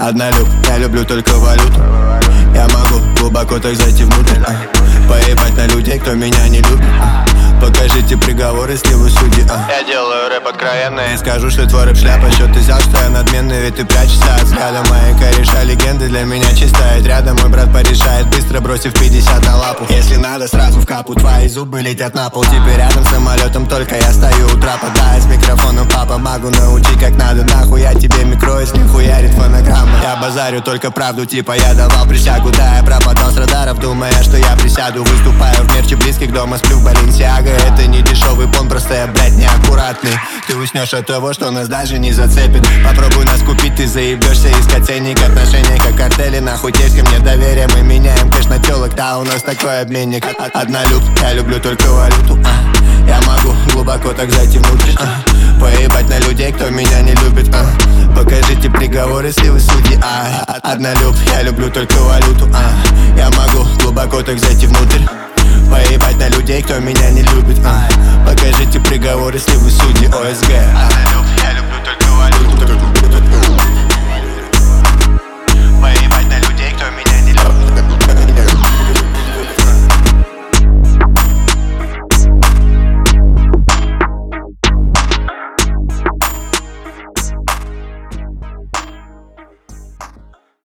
Однолюб, я люблю только валюту. Я могу глубоко так зайти внутрь, поебать на людей, кто меня не любит. Покажите приговор, если вы судьи. Я делаю рэп откровенно и скажу, что твой рэп шляпа. Счет ты взял, что я надменный, ведь ты прячешься от взгляда. Мои кореша легенды для меня чистая рядом. Мой брат порешает, быстро бросив 50 на лапу. Если надо, сразу в капу, твои зубы летят на пол. Теперь рядом с самолетом, только я стою у трапа. Да, я с микрофоном, папа, могу научить как надо. Нахуй я тебе микро, если хуярит фонограмма. Я базарю только правду, типа я давал присягу. Да, я пропадал с радаров, думая, что я присяду. Выступаю в мерче близких, дома сплю в Баленсиаго. Это не дешевый пон, просто я, блядь, неаккуратный. Ты уснешь от того, что нас даже не зацепит. Попробуй нас купить, ты заебешься искать ценник. Отношения как картели, нахуй тесть ко мне доверие. Мы меняем кэш на телок, да, у нас такой обменник. Однолюб, я люблю только валюту. Я могу глубоко так зайти внутрь, поебать на людей, кто меня не любит. Покажите приговор, если вы судьи. Однолюб, я люблю только валюту. Я могу глубоко так зайти внутрь, поебать на людей, кто меня не любит. Покажите приговор, если вы судьи. ОСГ. Однолюб, я люблю только валюту.